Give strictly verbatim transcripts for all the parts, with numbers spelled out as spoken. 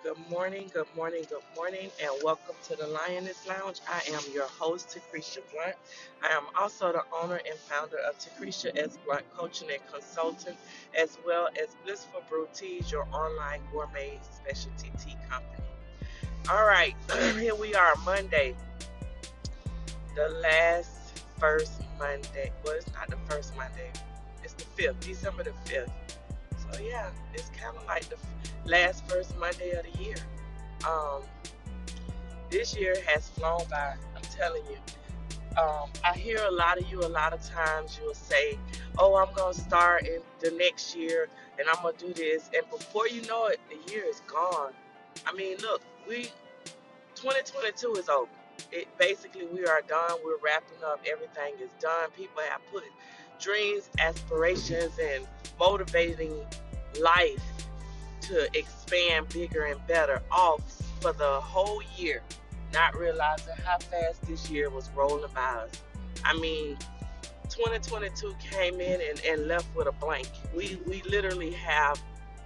Good morning, good morning, good morning, and welcome to the Lioness Lounge. I am your host, Takresha Blunt. I am also the owner and founder of Takresha S. Blunt Coaching and Consulting, as well as Blissful Brew Teas, your online gourmet specialty tea company. All right, here we are, Monday, the last first Monday. Well, it's not the first Monday, it's the fifth, December the fifth. So, yeah, it's kind of like the last first Monday of the year. Um, this year has flown by. I'm telling you. Um, I hear a lot of you. A lot of times you'll say, "Oh, I'm gonna start in the next year, and I'm gonna do this." And before you know it, the year is gone. I mean, look, we twenty twenty-two is over. It basically we are done. We're wrapping up. Everything is done. People have put dreams, aspirations, and motivating life to expand bigger and better off for the whole year, not realizing how fast this year was rolling by us. I mean, twenty twenty-two came in and, and left with a blank. We we literally have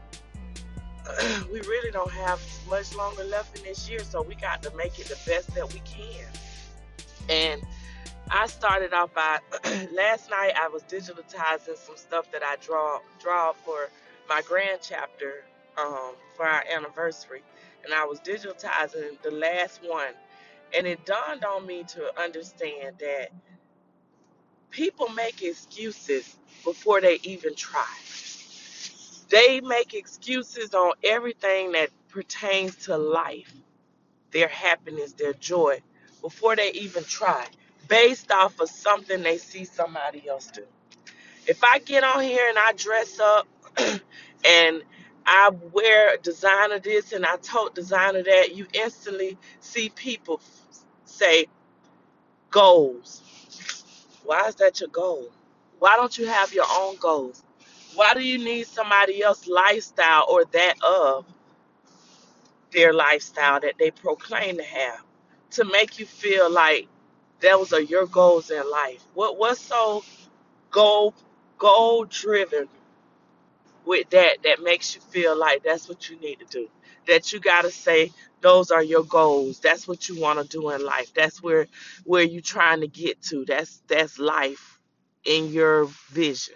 we really don't have much longer left in this year, so we got to make it the best that we can. And I started off by last night I was digitalizing some stuff that I draw draw for my grand chapter um, for our anniversary, and I was digitizing the last one, and it dawned on me to understand that people make excuses before they even try. They make excuses on everything that pertains to life, their happiness, their joy, before they even try, based off of something they see somebody else do. If I get on here and I dress up and I wear designer this and I tote designer that, you instantly see people say goals. Why is that your goal? Why don't you have your own goals? Why do you need somebody else's lifestyle or that of their lifestyle that they proclaim to have to make you feel like those are your goals in life? What what's so goal goal driven with that that makes you feel like that's what you need to do? That you gotta say those are your goals. That's what you want to do in life. That's where where you're trying to get to. That's that's life in your vision.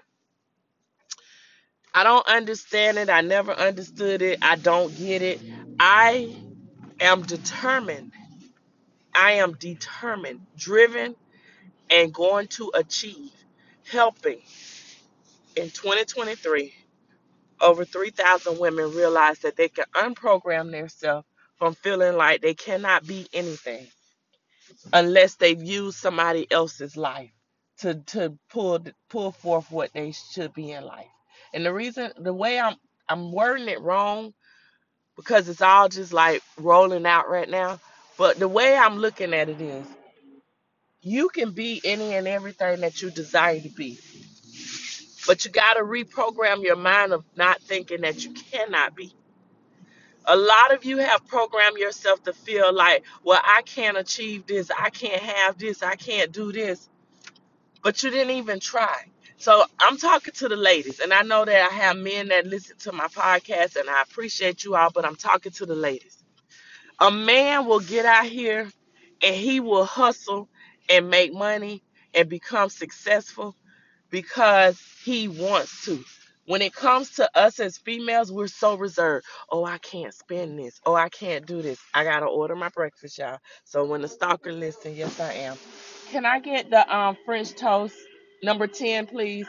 I don't understand it. I never understood it. I don't get it. I am determined. I am determined, driven, and going to achieve, helping in twenty twenty-three. Over three thousand women realize that they can unprogram themselves from feeling like they cannot be anything unless they've used somebody else's life to, to pull pull forth what they should be in life. And the reason, the way I'm I'm wording it wrong because it's all just like rolling out right now. But the way I'm looking at it is you can be any and everything that you desire to be. But you got to reprogram your mind of not thinking that you cannot be. A lot of you have programmed yourself to feel like, well, I can't achieve this, I can't have this, I can't do this, but you didn't even try. So I'm talking to the ladies, and I know that I have men that listen to my podcast, and I appreciate you all, but I'm talking to the ladies. A man will get out here and he will hustle and make money and become successful because he wants to. When it comes to us as females, we're so reserved. Oh, I can't spend this. Oh, I can't do this. I gotta order my breakfast, y'all. So when the stalker listen, yes, I am. Can I get the um French toast number ten, please?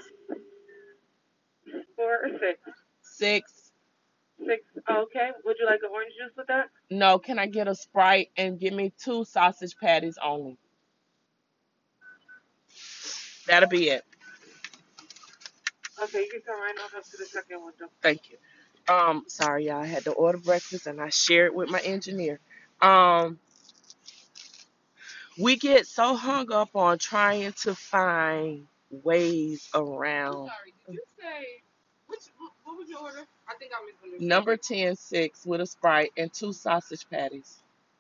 Four or six? Six. Six. Okay. Would you like an orange juice with that? No, can I get a Sprite and give me two sausage patties only? That'll be it. Okay, you can come right on up to the second window. Thank you. Um, sorry, y'all. I had to order breakfast and I shared with my engineer. Um, we get so hung up on trying to find ways around. Sorry, did you say which? What was your order? I think I misunderstood. Number ten, six with a Sprite and two sausage patties.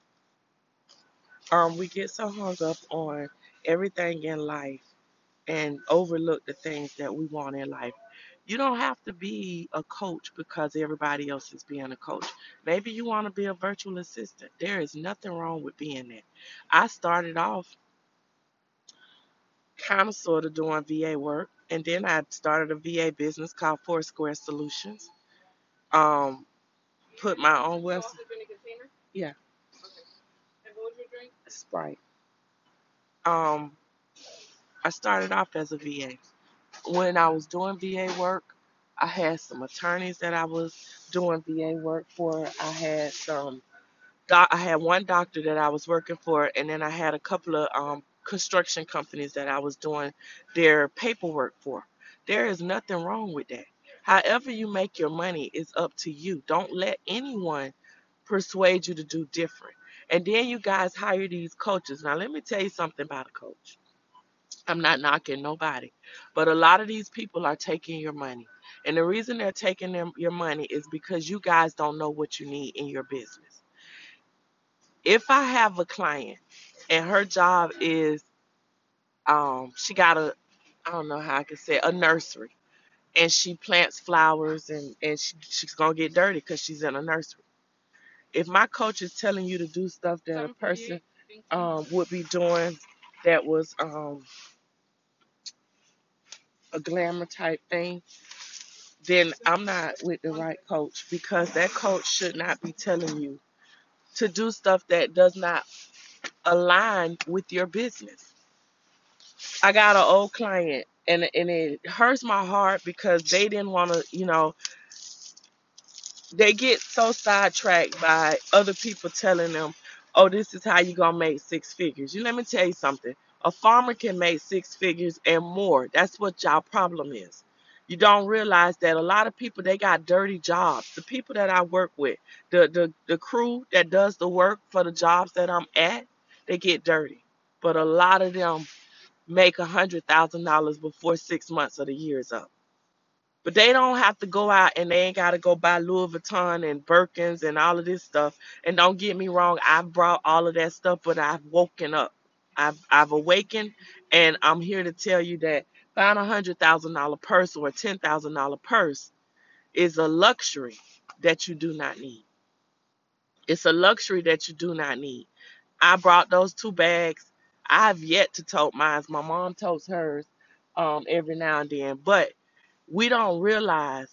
Um, we get so hung up on everything in life and overlook the things that we want in life. You don't have to be a coach because everybody else is being a coach. Maybe you want to be a virtual assistant. There is nothing wrong with being that. I started off kind of sort of doing V A work, and then I started a V A business called Foursquare Solutions. Um, put my own You website. also been a container? Yeah, Okay. And what was your drink? Sprite. Um, I started off as a V A. When I was doing V A work, I had some attorneys that I was doing V A work for. I had some doc, I had one doctor that I was working for, and then I had a couple of um, construction companies that I was doing their paperwork for. There is nothing wrong with that. However you make your money is up to you. Don't let anyone persuade you to do different. And then you guys hire these coaches. Now let me tell you something about a coach. I'm not knocking nobody, but a lot of these people are taking your money. And the reason they're taking them your money is because you guys don't know what you need in your business. If I have a client and her job is um she got a, I don't know how I can say it, a nursery, and she plants flowers, and and she, she's gonna get dirty because she's in a nursery. If my coach is telling you to do stuff that a person um would be doing that was um a glamour type thing, then I'm not with the right coach, because that coach should not be telling you to do stuff that does not align with your business. I got an old client, and and it hurts my heart because they didn't want to, you know, they get so sidetracked by other people telling them, "Oh, this is how you gonna make six figures." You let me tell you something. A farmer can make six figures and more. That's what y'all problem is. You don't realize that a lot of people, they got dirty jobs. The people that I work with, the the the crew that does the work for the jobs that I'm at, they get dirty. But a lot of them make a hundred thousand dollars before six months of the year is up. But they don't have to go out, and they ain't got to go buy Louis Vuitton and Birkins and all of this stuff. And don't get me wrong, I've brought all of that stuff, but I've woken up. I've I've awakened, and I'm here to tell you that buying a hundred thousand dollar purse or a ten thousand dollar purse is a luxury that you do not need. It's a luxury that you do not need. I brought those two bags. I've yet to tote mine. My mom totes hers um, every now and then, but we don't realize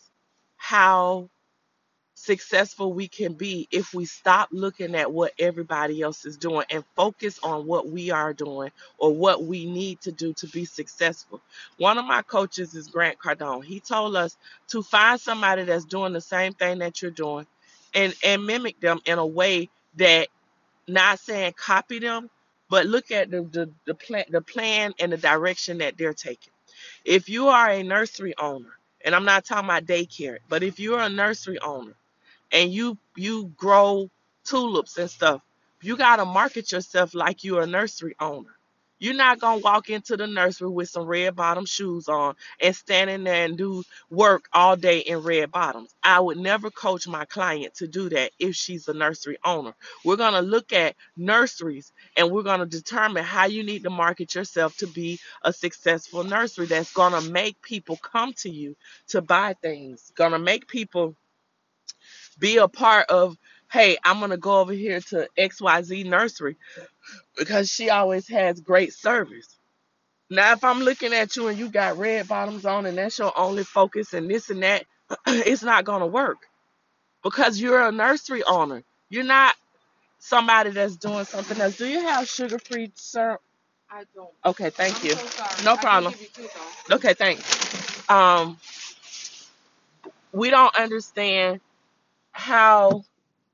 how successful we can be if we stop looking at what everybody else is doing and focus on what we are doing or what we need to do to be successful. One of my coaches is Grant Cardone. He told us to find somebody that's doing the same thing that you're doing, and and mimic them in a way that, not saying copy them, but look at the the, the plan the plan and the direction that they're taking. If you are a nursery owner, and I'm not talking about daycare, but if you're a nursery owner and you you grow tulips and stuff, you gotta market yourself like you're a nursery owner. You're not gonna walk into the nursery with some red bottom shoes on and stand in there and do work all day in red bottoms. I would never coach my client to do that if she's a nursery owner. We're gonna look at nurseries, and we're gonna determine how you need to market yourself to be a successful nursery that's gonna make people come to you to buy things, gonna make people be a part of, hey, I'm going to go over here to X Y Z nursery because she always has great service. Now, if I'm looking at you and you got red bottoms on and that's your only focus and this and that, it's not going to work because you're a nursery owner. You're not somebody that's doing something else. Do you have sugar free syrup? I don't. Okay, thank I'm you. so sorry. No I can problem. give you two though. Okay, thanks. Um, we don't understand how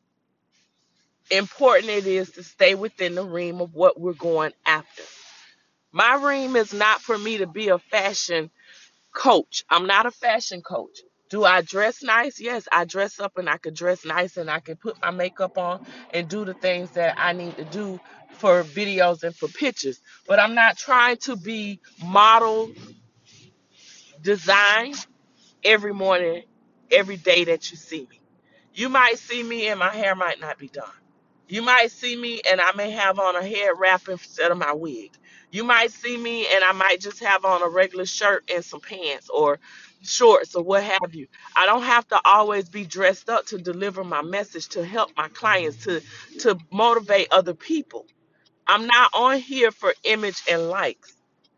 important it is to stay within the realm of what we're going after. My dream is not for me to be a fashion coach. I'm not a fashion coach. Do I dress nice? Yes, I dress up and I could dress nice and I can put my makeup on and do the things that I need to do for videos and for pictures. But I'm not trying to be model design every morning, every day that you see me. You might see me and my hair might not be done. You might see me and I may have on a head wrap instead of my wig. You might see me and I might just have on a regular shirt and some pants, or shorts or what have you. I don't have to always be dressed up to deliver my message, to help my clients, to to motivate other people. I'm not on here for image and likes.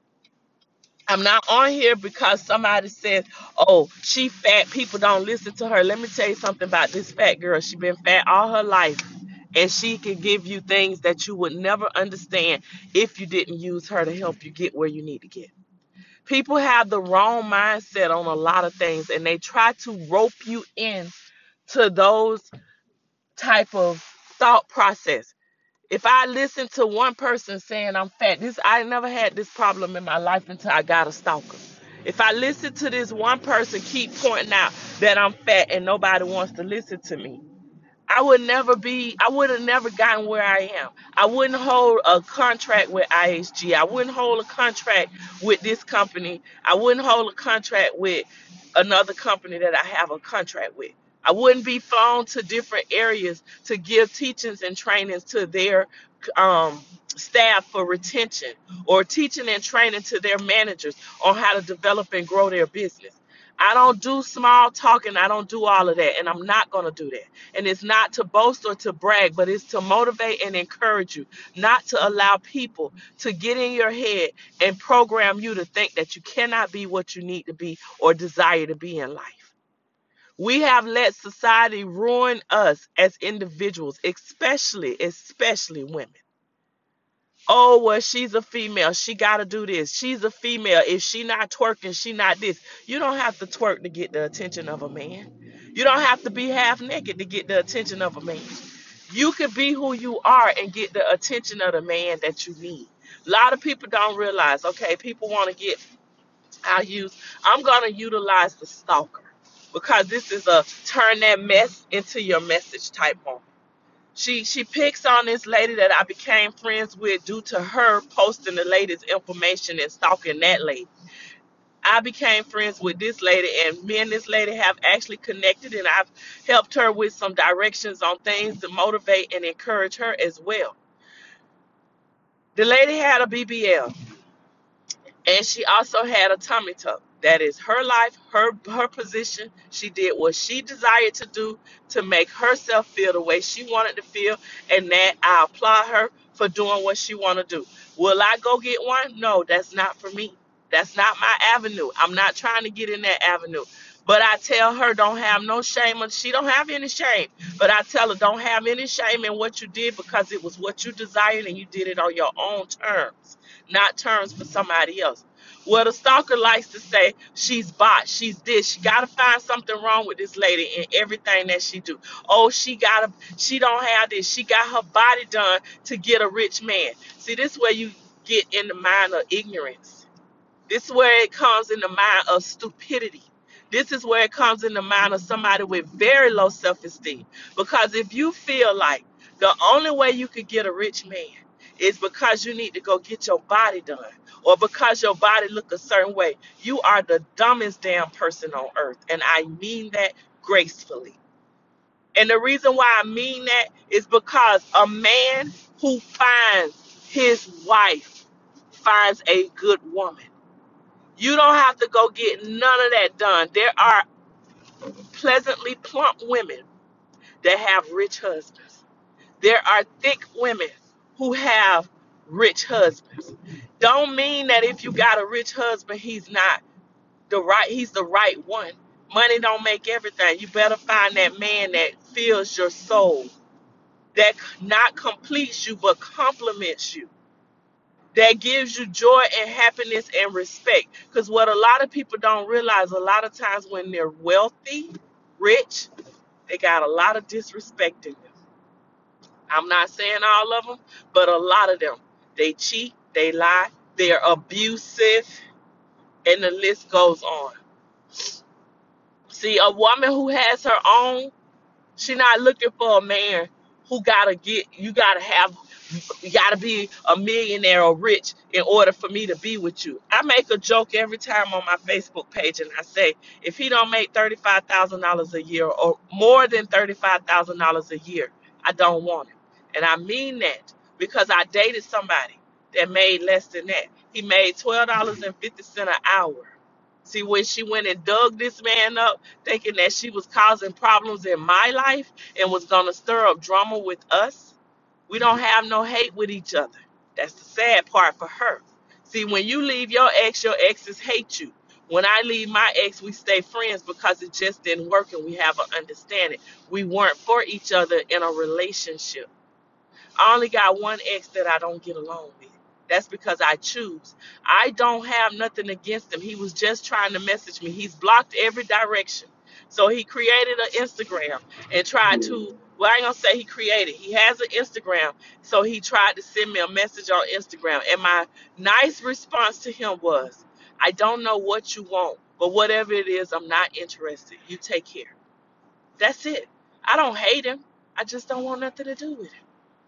I'm not on here because somebody says, "Oh, she fat. People don't listen to her." Let me tell you something about this fat girl. She been fat all her life, and she can give you things that you would never understand if you didn't use her to help you get where you need to get. People have the wrong mindset on a lot of things, and they try to rope you in to those type of thought process. If I listen to one person saying I'm fat, this I never had this problem in my life until I got a stalker. If I listen to this one person keep pointing out that I'm fat and nobody wants to listen to me, I would never be, I would have never gotten where I am. I wouldn't hold a contract with I H G. I wouldn't hold a contract with this company. I wouldn't hold a contract with another company that I have a contract with. I wouldn't be flown to different areas to give teachings and trainings to their um, staff for retention, or teaching and training to their managers on how to develop and grow their business. I don't do small talking. I don't do all of that, and I'm not going to do that. And it's not to boast or to brag, but it's to motivate and encourage you, not to allow people to get in your head and program you to think that you cannot be what you need to be or desire to be in life. We have let society ruin us as individuals, especially, especially women. Oh, well, she's a female. She got to do this. She's a female. If she not twerking, she not this. You don't have to twerk to get the attention of a man. You don't have to be half naked to get the attention of a man. You could be who you are and get the attention of the man that you need. A lot of people don't realize, okay, people want to get, I use, I'm going to utilize the stalker because this is a turn that mess into your message type moment. She she picks on this lady that I became friends with due to her posting the lady's information and stalking that lady. I became friends with this lady, and me and this lady have actually connected, and I've helped her with some directions on things to motivate and encourage her as well. The lady had a B B L, and she also had a tummy tuck. That is her life, her her position. She did what she desired to do to make herself feel the way she wanted to feel, and that I applaud her for doing what she want to do. Will I go get one? No, that's not for me. That's not my avenue. I'm not trying to get in that avenue. But I tell her don't have no shame. She don't have any shame. But I tell her don't have any shame in what you did because it was what you desired and you did it on your own terms, not terms for somebody else. Well, the stalker likes to say she's bot, she's this. She gotta find something wrong with this lady in everything that she do. Oh, she gotta, she don't have this. She got her body done to get a rich man. See, this is where you get in the mind of ignorance. This is where it comes in the mind of stupidity. This is where it comes in the mind of somebody with very low self-esteem. Because if you feel like the only way you could get a rich man is because you need to go get your body done, or because your body look a certain way, you are the dumbest damn person on earth. And I mean that gracefully. And the reason why I mean that is because a man who finds his wife finds a good woman. You don't have to go get none of that done. There are pleasantly plump women that have rich husbands. There are thick women who have rich husbands. Don't mean that if you got a rich husband, he's not the right, he's the right one. Money don't make everything. You better find that man that fills your soul, that not completes you, but complements you, that gives you joy and happiness and respect. Because what a lot of people don't realize, a lot of times when they're wealthy, rich, they got a lot of disrespect in them. I'm not saying all of them, but a lot of them. They cheat, they lie, they're abusive, and the list goes on. See, a woman who has her own, she not looking for a man who gotta get, you gotta have, you gotta be a millionaire or rich in order for me to be with you. I make a joke every time on my Facebook page, and I say, if he don't make thirty-five thousand dollars a year or more than thirty-five thousand dollars a year, I don't want him. And I mean that because I dated somebody that made less than that. He made twelve dollars and fifty cents an hour. See, when she went and dug this man up, thinking that she was causing problems in my life and was going to stir up drama with us, we don't have no hate with each other. That's the sad part for her. See, when you leave your ex, your exes hate you. When I leave my ex, we stay friends because it just didn't work and we have an understanding. We weren't for each other in a relationship. I only got one ex that I don't get along with. That's because I choose. I don't have nothing against him. He was just trying to message me. He's blocked every direction. So he created an Instagram and tried to, well, I ain't gonna say he created. He has an Instagram. So he tried to send me a message on Instagram. And my nice response to him was, I don't know what you want, but whatever it is, I'm not interested. You take care. That's it. I don't hate him. I just don't want nothing to do with him.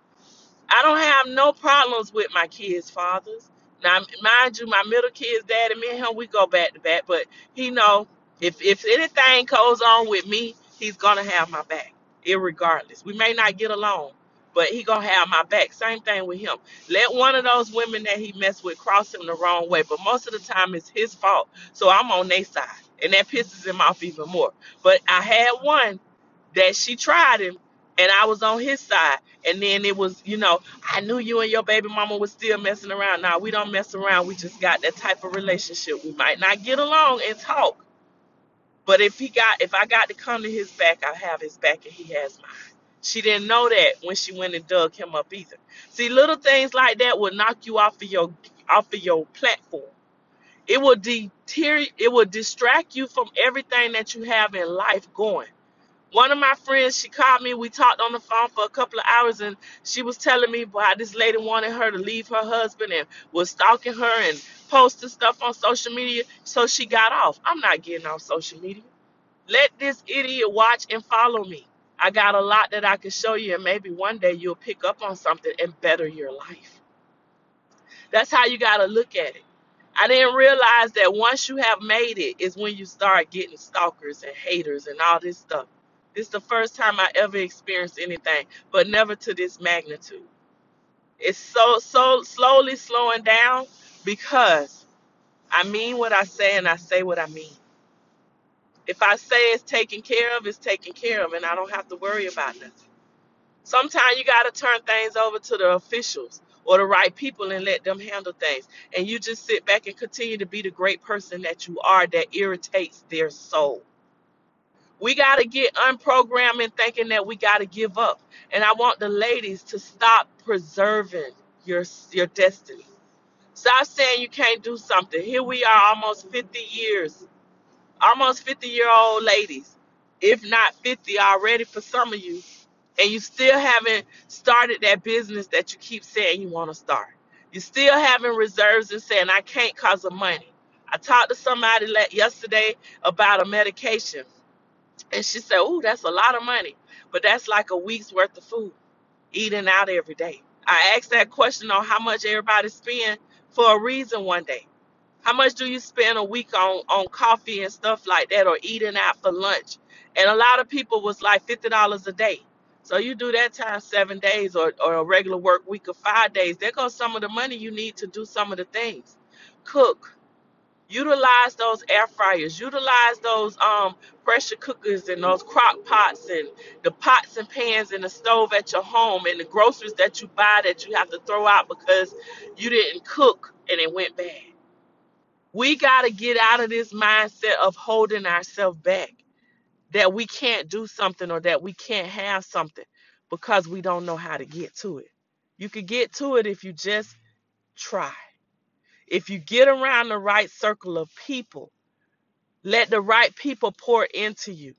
I don't have no problems with my kids' fathers. Now, mind you, my middle kid's daddy, me and him, we go back to back. But he know if if anything goes on with me, he's gonna have my back, irregardless. We may not get along, but he gonna have my back. Same thing with him. Let one of those women that he messed with cross him the wrong way, but most of the time it's his fault. So I'm on their side, and that pisses him off even more. But I had one that she tried him and I was on his side. And then it was, you know, I knew you and your baby mama was still messing around. Now we don't mess around. We just got that type of relationship. We might not get along and talk. But if he got if I got to come to his back, I have his back and he has mine. She didn't know that when she went and dug him up either. See, little things like that will knock you off of your off of your platform. It will deter it will distract you from everything that you have in life going. One of my friends, she called me. We talked on the phone for a couple of hours, and she was telling me why this lady wanted her to leave her husband and was stalking her and posting stuff on social media. So she got off. I'm not getting off social media. Let this idiot watch and follow me. I got a lot that I can show you, and maybe one day you'll pick up on something and better your life. That's how you got to look at it. I didn't realize that once you have made it is when you start getting stalkers and haters and all this stuff. This is the first time I ever experienced anything, but never to this magnitude. It's so so slowly slowing down because I mean what I say and I say what I mean. If I say it's taken care of, it's taken care of, and I don't have to worry about nothing. Sometimes you got to turn things over to the officials or the right people and let them handle things. And you just sit back and continue to be the great person that you are that irritates their soul. We got to get unprogrammed and thinking that we got to give up. And I want the ladies to stop preserving your your destiny. Stop saying you can't do something. Here we are almost fifty years, almost fifty year old ladies, if not fifty already for some of you, and you still haven't started that business that you keep saying you want to start. You still having reserves and saying, I can't cause of money. I talked to somebody yesterday about a medication, and she said, oh, that's a lot of money, but that's like a week's worth of food, eating out every day. I asked that question on how much everybody spend for a reason one day. How much do you spend a week on, on coffee and stuff like that or eating out for lunch? And a lot of people was like fifty dollars a day. So you do that times seven days or, or a regular work week of five days. There goes some of the money you need to do some of the things. Cook. Utilize those air fryers. Utilize those um pressure cookers and those crock pots and the pots and pans and the stove at your home and the groceries that you buy that you have to throw out because you didn't cook and it went bad. We got to get out of this mindset of holding ourselves back, that we can't do something or that we can't have something because we don't know how to get to it. You could get to it if you just try. If you get around the right circle of people, let the right people pour into you,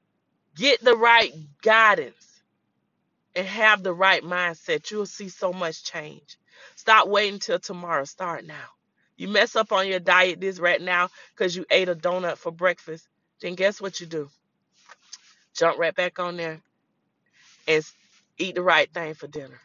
get the right guidance, and have the right mindset, you'll see so much change. Stop waiting till tomorrow. Start now. You mess up on your diet this right now because you ate a donut for breakfast, then guess what you do? Jump right back on there and eat the right thing for dinner.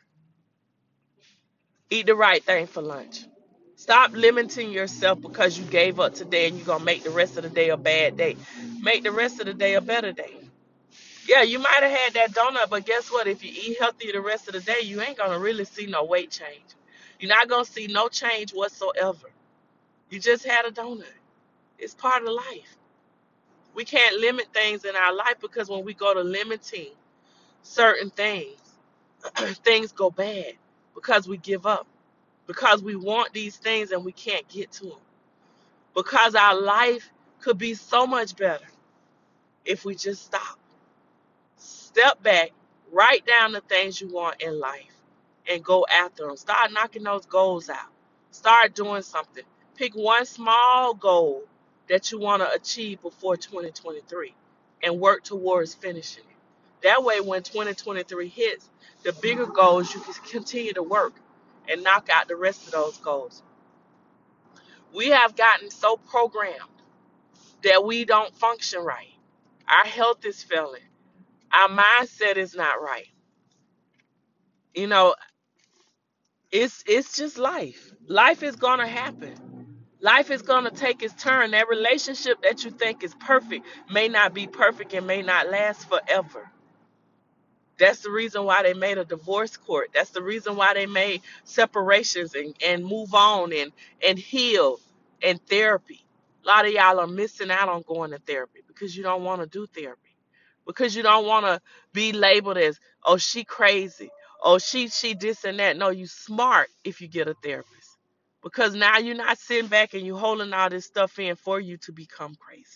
Eat the right thing for lunch. Stop limiting yourself because you gave up today and you're going to make the rest of the day a bad day. Make the rest of the day a better day. Yeah, you might have had that donut, but guess what? If you eat healthy the rest of the day, you ain't going to really see no weight change. You're not going to see no change whatsoever. You just had a donut. It's part of life. We can't limit things in our life because when we go to limiting certain things, things go bad because we give up, because we want these things and we can't get to them, because our life could be so much better if we just stop, step back, write down the things you want in life and go after them. Start knocking those goals out. Start doing something. Pick one small goal that you want to achieve before twenty twenty-three and work towards finishing it. That way, when twenty twenty-three hits, the bigger goals, you can continue to work and knock out the rest of those goals. We have gotten so programmed that we don't function right. Our health is failing. Our mindset is not right. You know, it's it's just life. Life is gonna happen. Life is gonna take its turn. That relationship that you think is perfect may not be perfect and may not last forever. That's the reason why they made a divorce court. That's the reason why they made separations and, and move on and, and heal and therapy. A lot of y'all are missing out on going to therapy because you don't want to do therapy. Because you don't want to be labeled as, oh, she crazy. Oh, she she this and that. No, you smart if you get a therapist. Because now you're not sitting back and you holding all this stuff in for you to become crazy.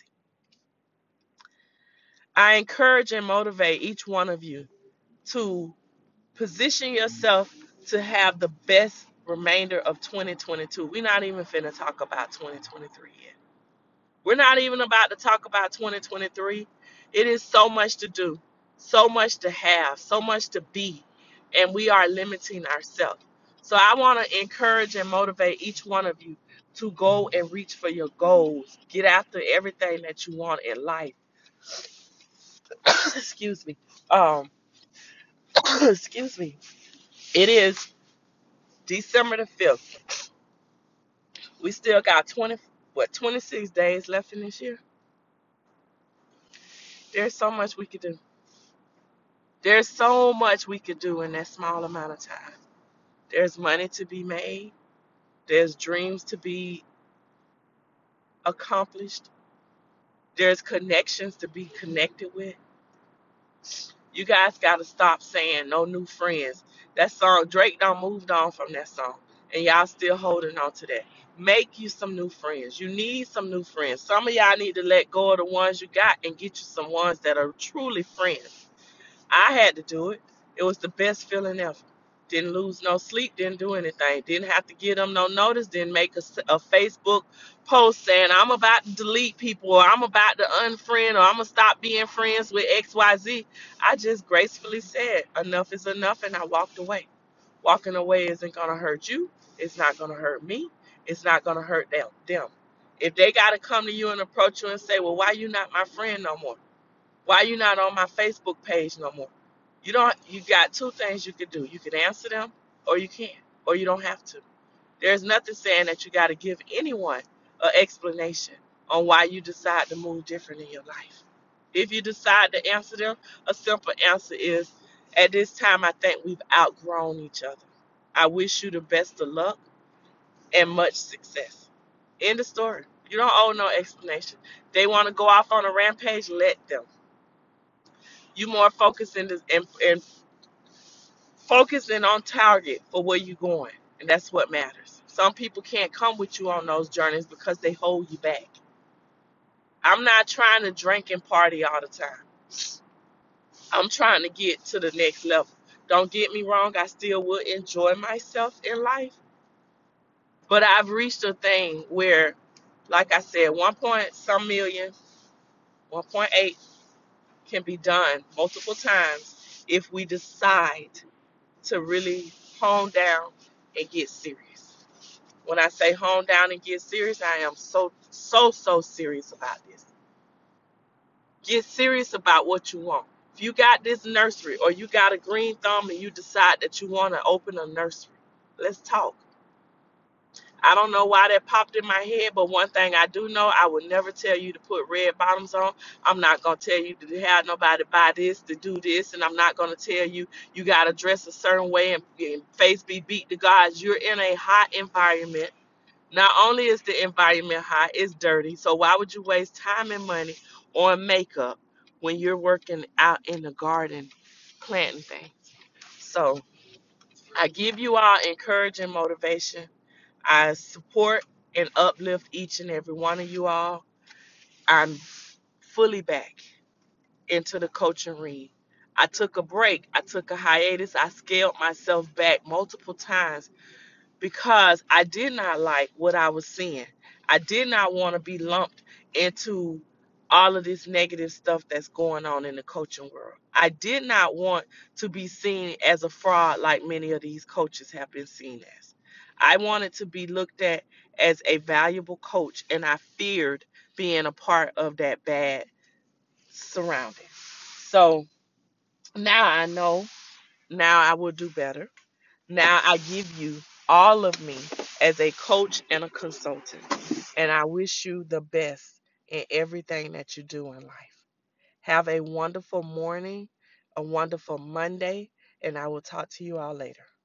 I encourage and motivate each one of you to position yourself to have the best remainder of twenty twenty-two. We're not even finna talk about twenty twenty-three yet. We're not even about to talk about twenty twenty-three. It is so much to do, so much to have, so much to be, and we are limiting ourselves. So I want to encourage and motivate each one of you to go and reach for your goals. Get after everything that you want in life. Excuse me. Um, excuse me. It is December the fifth. We still got twenty, what, twenty-six days left in this year. There's so much we could do. There's so much we could do in that small amount of time. There's money to be made. There's dreams to be accomplished. There's connections to be connected with. You guys got to stop saying no new friends. That song, Drake done moved on from that song. And y'all still holding on to that. Make you some new friends. You need some new friends. Some of y'all need to let go of the ones you got and get you some ones that are truly friends. I had to do it. It was the best feeling ever. Didn't lose no sleep, didn't do anything. Didn't have to give them no notice, didn't make a, a Facebook post saying I'm about to delete people or I'm about to unfriend or I'm going to stop being friends with X Y Z. I just gracefully said enough is enough and I walked away. Walking away isn't going to hurt you. It's not going to hurt me. It's not going to hurt them. them. If they got to come to you and approach you and say, well, why you not my friend no more? Why you not on my Facebook page no more? You don't. You got two things you could do. You could answer them, or you can't, or you don't have to. There's nothing saying that you got to give anyone an explanation on why you decide to move different in your life. If you decide to answer them, a simple answer is, at this time, I think we've outgrown each other. I wish you the best of luck and much success. End of story. You don't owe no explanation. They want to go off on a rampage, let them. You more focused in, this, in, in focusing on target for where you're going, and that's what matters. Some people can't come with you on those journeys because they hold you back. I'm not trying to drink and party all the time. I'm trying to get to the next level. Don't get me wrong, I still would enjoy myself in life, but I've reached a thing where, like I said, one point some million, one point eight can be done multiple times if we decide to really hone down and get serious. When I say hone down and get serious, I am so, so, so serious about this. Get serious about what you want. If you got this nursery or you got a green thumb and you decide that you want to open a nursery, let's talk. I don't know why that popped in my head, but one thing I do know, I would never tell you to put red bottoms on. I'm not going to tell you to have nobody buy this, to do this, and I'm not going to tell you you got to dress a certain way and, and face be beat to God. You're in a hot environment. Not only is the environment hot, it's dirty. So why would you waste time and money on makeup when you're working out in the garden planting things? So I give you all encouraging motivation. I support and uplift each and every one of you all. I'm fully back into the coaching ring. I took a break. I took a hiatus. I scaled myself back multiple times because I did not like what I was seeing. I did not want to be lumped into all of this negative stuff that's going on in the coaching world. I did not want to be seen as a fraud like many of these coaches have been seen as. I wanted to be looked at as a valuable coach, and I feared being a part of that bad surrounding. So now I know, now I will do better. Now I give you all of me as a coach and a consultant. And I wish you the best in everything that you do in life. Have a wonderful morning, a wonderful Monday, and I will talk to you all later.